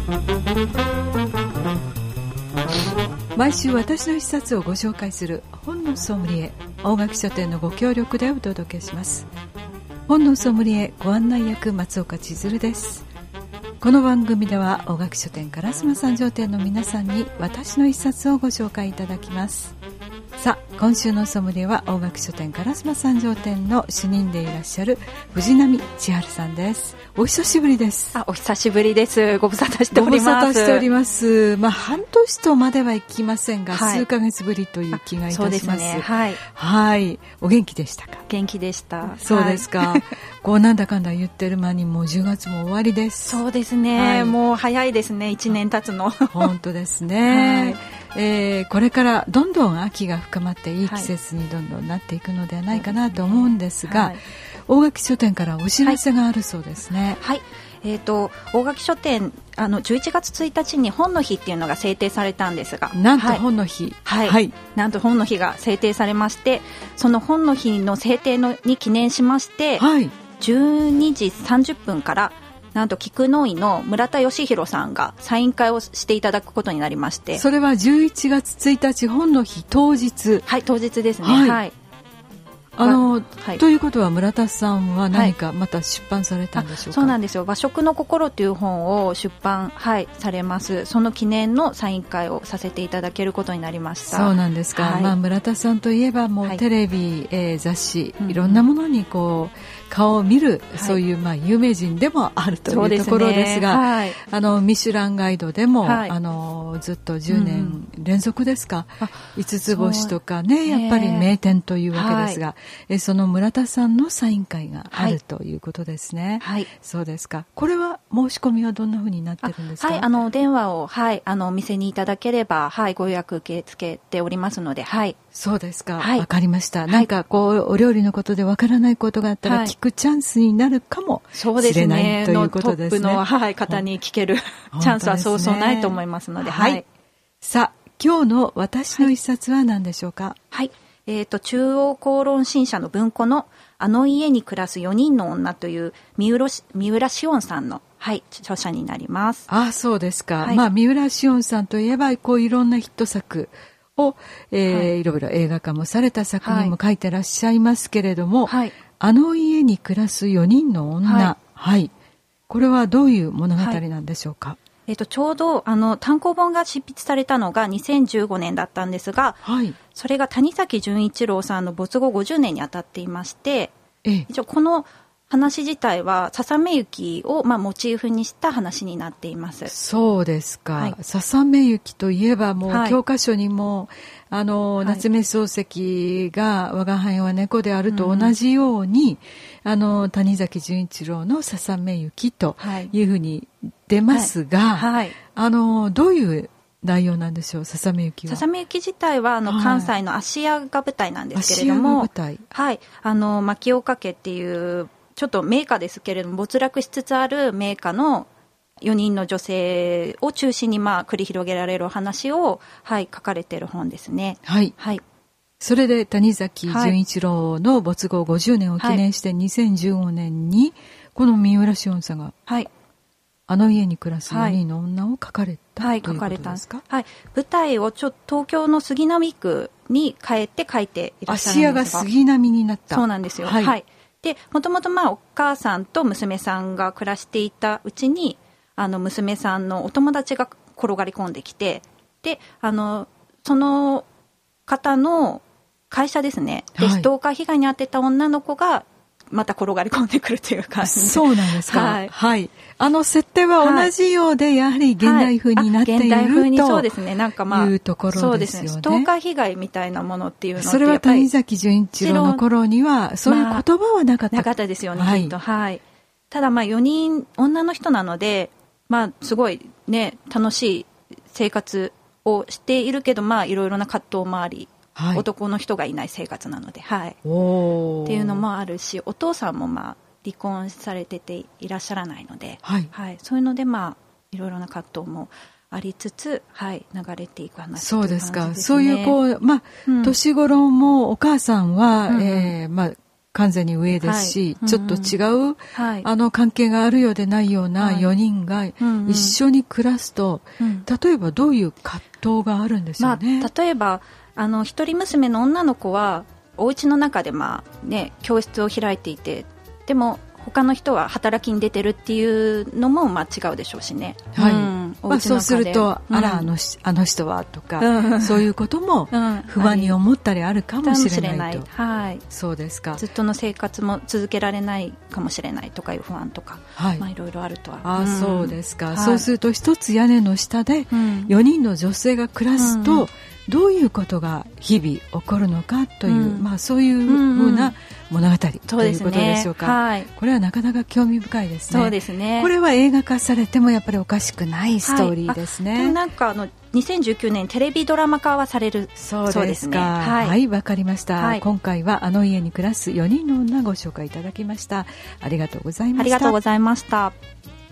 毎週私の一冊をご紹介する本のソムリエ、大垣書店のご協力でお届けします。本のソムリエご案内役、松岡千鶴です。この番組では大垣書店烏丸三条店の皆さんに私の一冊をご紹介いただきます。さあ、今週のソムリエは大垣書店烏丸三条店の主任でいらっしゃる藤波千春さんです。お久しぶりです。 お久しぶりです。ご無沙汰しております。 ご無沙汰しております。半年とまではいきませんが、数ヶ月ぶりという気がいたします。 そうですね。 はい。お元気でしたか？ 元気でした。 そうですか。こうなんだかんだ言ってる間にもう10月も終わりです。 そうですね。もう早いですね。1年経つの。 本当ですね。これからどんどん秋が深まっていい季節にどんどんなっていくのではないかなと思うんですが、大垣書店からお知らせがあるそうですね。 はい。大垣書店11月1日に本の日っていうのが制定されたんですが、 なんと本の日、 なんと本の日が制定されまして、その本の日の制定に記念しまして、12時30分からなんと菊の井の村田義弘さんがサイン会をしていただくことになりまして、 それは11月1日本の日当日。 当日ですね。 ということは村田さんは何かまた出版されたんでしょうか？ そうなんですよ。和食の心という本を出版、されます。その記念のサイン会をさせていただけることになりました。 そうなんですか。村田さんといえばもうテレビ、雑誌、いろんなものにこう顔を見る、そういう有名人でもあるというところですが、ミシュランガイドでも、ずっと10年連続ですか、5つ星とかね、やっぱり名店というわけですが、その村田さんのサイン会があるということですね。そうですか。これは申し込みはどんなふうになってるんですか？ お電話を、お店にいただければ、ご予約受け付けておりますので、 そうですか。わかりました。なんかこうお料理のことでわからないことがあったら聞くチャンスになるかもしれないということですね。 トップの、方に聞けるチャンスはそうそうないと思いますので、 さあ、今日の私の一冊は何でしょうか？ 中央公論新社の文庫のあの家に暮らす4人の女という三浦紫音さんの、著者になります。 そうですか。三浦紫音さんといえばこういろんなヒット作を、いろいろ映画化もされた作品も書いてらっしゃいますけれども、あの家に暮らす4人の女、これはどういう物語なんでしょうか？ ちょうど単行本が執筆されたのが2015年だったんですが、それが谷崎潤一郎さんの没後50年にあたっていまして、一応この話自体はささめ雪をモチーフにした話になっています。 そうですか。ささめ雪といえばもう教科書にも、夏目漱石が我が輩は猫であると同じように、谷崎潤一郎のささめ雪というふうに出ますが、どういう内容なんでしょう？ささめ雪は。 ささめ雪自体は関西の芦屋が舞台なんですけれども、牧岡家っていうちょっと名家ですけれども没落しつつある名家の4人の女性を中心に繰り広げられるお話を、書かれている本ですね。 それで谷崎潤一郎の没後50年を記念して2015年にこの三浦紫音さんが、あの家に暮らす4人の女を書かれた、ということですか？ 舞台を東京の杉並区に変えて書いていらっしゃるんですが、 芦屋が杉並になった。 そうなんですよ。で、もともとお母さんと娘さんが暮らしていたうちに、娘さんのお友達が転がり込んできて、で、その方の会社ですね。で、ストーカー被害に遭ってた女の子が、また転がり込んでくるという感じで。 そうなんですか。設定は同じようで、やはり現代風になっていると、 現代風にそうですね。 いうところですよね。 そうですね。ストーカー被害みたいなものっていうのってそれは谷崎潤一郎の頃にはそういう言葉はなかった。 なかったですよね、きっと。ただ4人女の人なので、すごいね、楽しい生活をしているけど、いろいろな葛藤もあり、男の人がいない生活なので、っていうのもあるし、お父さんも離婚されてていらっしゃらないので、そういうのでいろいろな葛藤もありつつ、流れていく話そうですか。そういう年頃もお母さんは、 完全に上ですし、ちょっと違う、関係があるようでないような4人が一緒に暮らすと、例えばどういう葛藤があるんですよね。 例えば一人娘の女の子はお家の中で教室を開いていて、でも他の人は働きに出てるっていうのも違うでしょうしね。 そうすると、あの人はとか、そういうことも不安に思ったりあるかもしれないと。そうですか。 ずっとの生活も続けられないかもしれないとかいう不安とか、いろいろあるとは。 そうですか。そうすると一つ屋根の下で4人の女性が暮らすと、どういうことが日々起こるのかという、そういうふうな物語ということでしょうか。これはなかなか興味深いですね。 そうですね。 これは映画化されてもやっぱりおかしくないストーリーですね。 でもなんか2019年テレビドラマ化はされるそうですね。 はい、わかりました。今回は家に暮らす4人の女をご紹介いただきました。ありがとうございました。 ありがとうございました。